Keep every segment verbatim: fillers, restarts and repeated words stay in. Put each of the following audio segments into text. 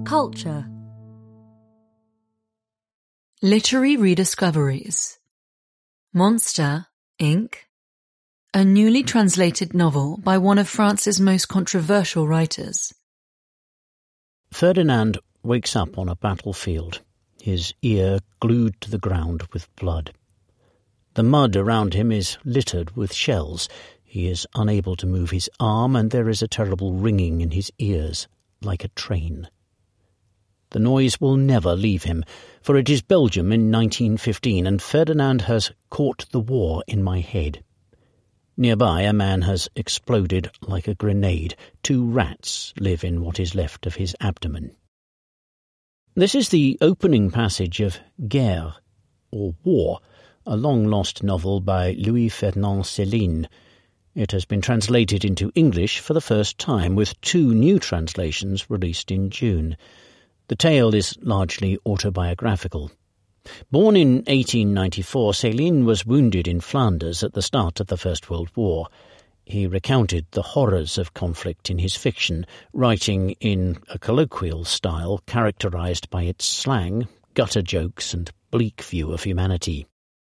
Culture. Literary rediscoveries. Monster, Incorporated. A newly translated novel by one of France's most controversial writers. Ferdinand wakes up on a battlefield, his ear glued to the ground with blood. The mud around him is littered with shells. He is unable to move his arm, and there is a terrible ringing in his ears, like a train. The noise will never leave him, for it is Belgium in nineteen fifteen, and Ferdinand has caught the war in my head. Nearby, a man has exploded like a grenade. Two rats live in what is left of his abdomen. This is the opening passage of Guerre, or War, a long-lost novel by Louis-Ferdinand Céline. It has been translated into English for the first time, with two new translations released in June. The tale is largely autobiographical. Born in eighteen ninety-four, Céline was wounded in Flanders at the start of the First World War. He recounted the horrors of conflict in his fiction, writing in a colloquial style characterized by its slang, gutter jokes, and bleak view of humanity.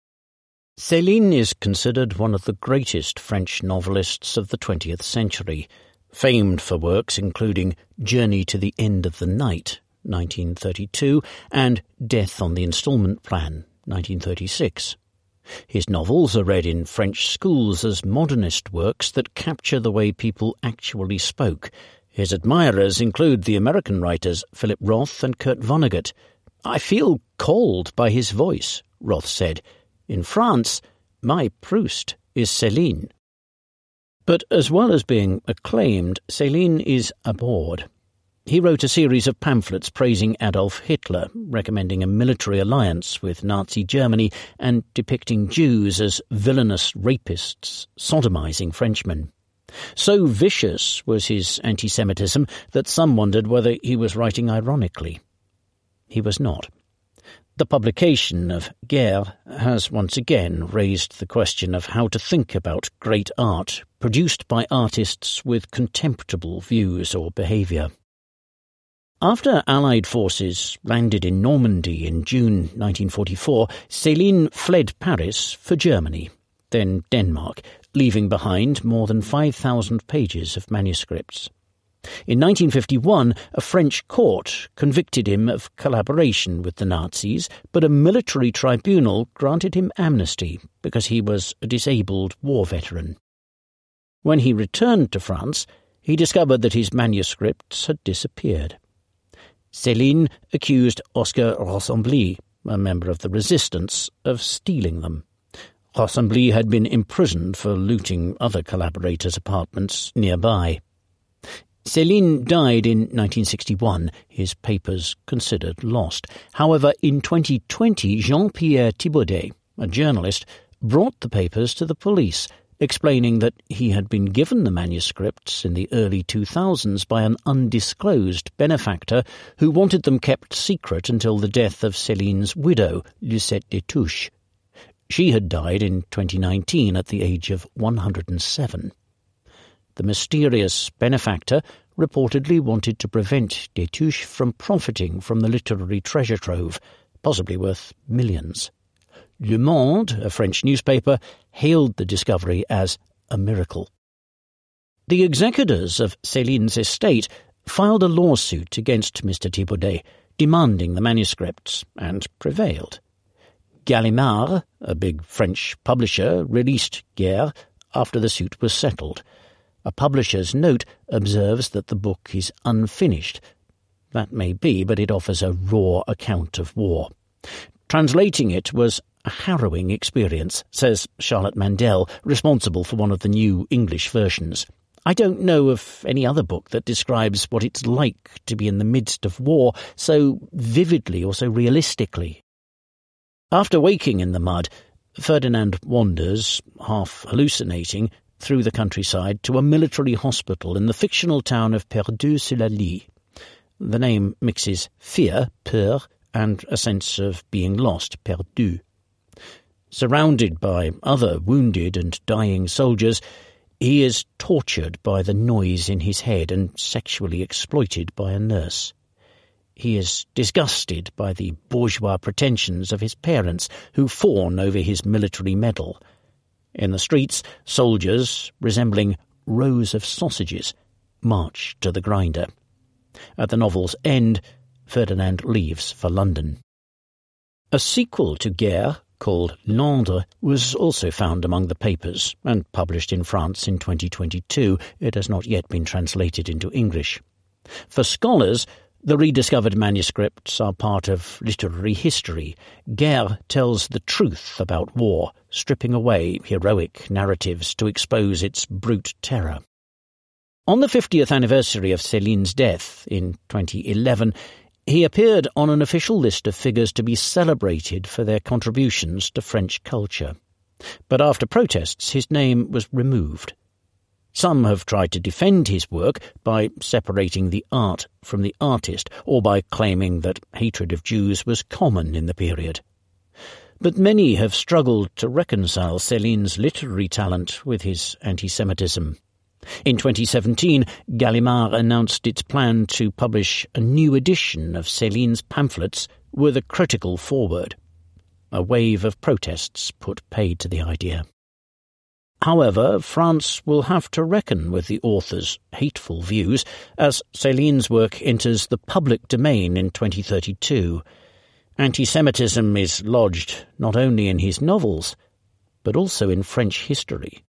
Céline is considered one of the greatest French novelists of the twentieth century, famed for works including Journey to the End of the Night, nineteen thirty-two, and Death on the Instalment Plan, nineteen thirty-six. His novels are read in French schools as modernist works that capture the way people actually spoke. His admirers include the American writers Philip Roth and Kurt Vonnegut. "I feel called by his voice," Roth said. "In France, my Proust is Céline." But as well as being acclaimed, Céline is abhorred. He wrote a series of pamphlets praising Adolf Hitler, recommending a military alliance with Nazi Germany, and depicting Jews as villainous rapists, sodomizing Frenchmen. So vicious was his anti-Semitism that some wondered whether he was writing ironically. He was not. The publication of Guerre has once again raised the question of how to think about great art produced by artists with contemptible views or behaviour. After Allied forces landed in Normandy in June nineteen forty-four, Céline fled Paris for Germany, then Denmark, leaving behind more than five thousand pages of manuscripts. In nineteen fifty-one, a French court convicted him of collaboration with the Nazis, but a military tribunal granted him amnesty because he was a disabled war veteran. When he returned to France, he discovered that his manuscripts had disappeared. Céline accused Oscar Rossembly, a member of the resistance, of stealing them. Rossembly had been imprisoned for looting other collaborators' apartments nearby. Céline died in nineteen sixty-one, his papers considered lost. However, in twenty twenty, Jean-Pierre Thibaudet, a journalist, brought the papers to the police, explaining that he had been given the manuscripts in the early two thousands by an undisclosed benefactor who wanted them kept secret until the death of Céline's widow, Lucette Destouches. She had died in twenty nineteen at the age of one hundred seven. The mysterious benefactor reportedly wanted to prevent Destouches from profiting from the literary treasure trove, possibly worth millions. Le Monde, a French newspaper, hailed the discovery as a miracle. The executors of Céline's estate filed a lawsuit against Mister Thibaudet, demanding the manuscripts, and prevailed. Gallimard, a big French publisher, released Guerre after the suit was settled. A publisher's note observes that the book is unfinished. That may be, but it offers a raw account of war. Translating it was a harrowing experience, says Charlotte Mandel, responsible for one of the new English versions. I don't know of any other book that describes what it's like to be in the midst of war so vividly or so realistically. After waking in the mud, Ferdinand wanders, half hallucinating, through the countryside to a military hospital in the fictional town of Perdu-sur-la-Lys. The name mixes fear, peur, and a sense of being lost, perdu. Surrounded by other wounded and dying soldiers, he is tortured by the noise in his head and sexually exploited by a nurse. He is disgusted by the bourgeois pretensions of his parents, who fawn over his military medal. In the streets, soldiers, resembling rows of sausages, march to the grinder. At the novel's end, Ferdinand leaves for London. A sequel to Guerre, called Landre, was also found among the papers and published in France in twenty twenty-two. It has not yet been translated into English. For scholars, the rediscovered manuscripts are part of literary history. Guerre tells the truth about war, stripping away heroic narratives to expose its brute terror. On the fiftieth anniversary of Céline's death in twenty eleven, he appeared on an official list of figures to be celebrated for their contributions to French culture. But after protests, his name was removed. Some have tried to defend his work by separating the art from the artist, or by claiming that hatred of Jews was common in the period. But many have struggled to reconcile Céline's literary talent with his anti-Semitism. In twenty seventeen, Gallimard announced its plan to publish a new edition of Céline's pamphlets with a critical foreword. A wave of protests put paid to the idea. However, France will have to reckon with the author's hateful views as Céline's work enters the public domain in twenty thirty-two. Anti-Semitism is lodged not only in his novels, but also in French history.